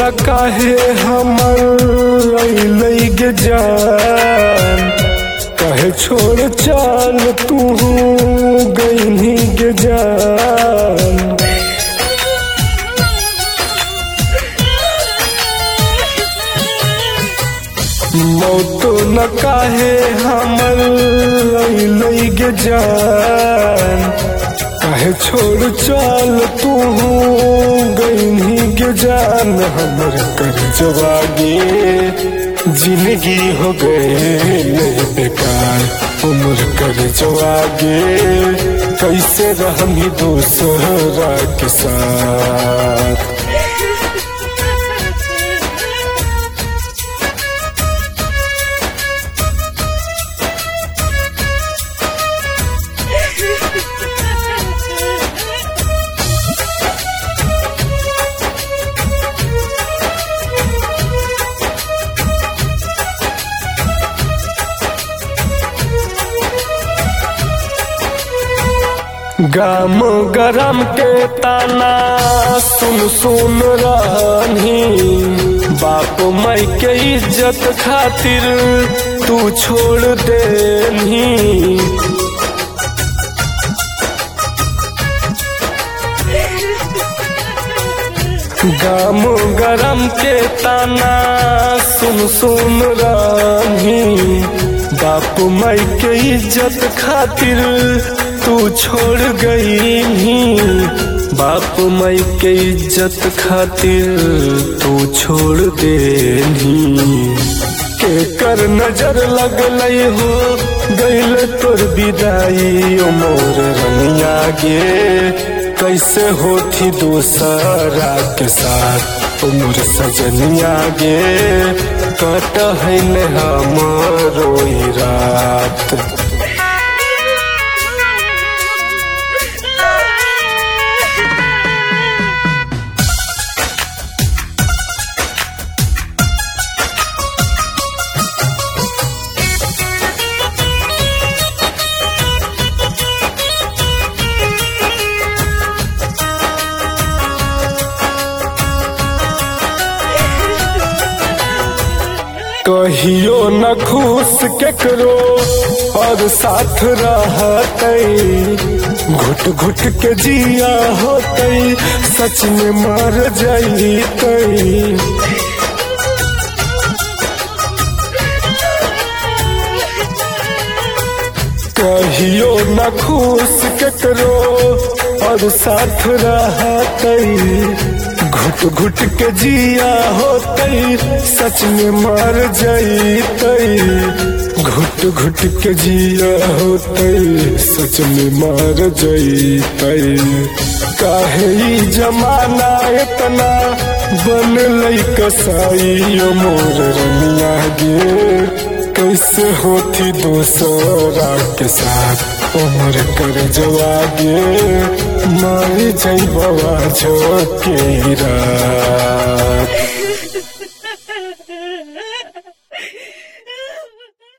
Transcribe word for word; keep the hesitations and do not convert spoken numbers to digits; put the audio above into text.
न काहे हमर लैग जान, काहे छोड़ चाल तू गईनी गे जान। मौत न काहे हमर लैग जान, काहे छोड़ चाल तू गईनी गे जान। हमर कर जवागे जिंदगी हो गए बेकार, उम्र कर जवागे कैसे रहमी दूसरा के साथ। गाम गरम के ताना सुन सुन रानी, बाप माई के इज्जत खातिर तू छोड़ देनी। गाम गरम के ताना सुन सुन रानी, बाप माई के इज्जत खातिर तू छोड़ गई। बाप माई के इज्जत खातिर तू छोड़ देनी। के कर नजर लगलई हो गईल तोर विदाई, ओ मोर रनिया गे कैसे होती दूसरा के साथ। ओ मोर सजनिया गे कट है न हमरो रात। कहियो न खुश केकरो और साथ रहतई, घुट घुट के जिया होतई सच में मर जाइतई। कहियो न खुश केकरो और साथ रहतई, घुट घुट के जिया होतई सच में मर जाइतई। घुट घुट के जिया होतई सच में मर जाइतई। काहे ई जमाना इतना बनलई कसाई, ओ मोर रनिया गे कैसे होती दूसरा के साथ। उम्र कर जवागे मारी जई बवा झोंके रात।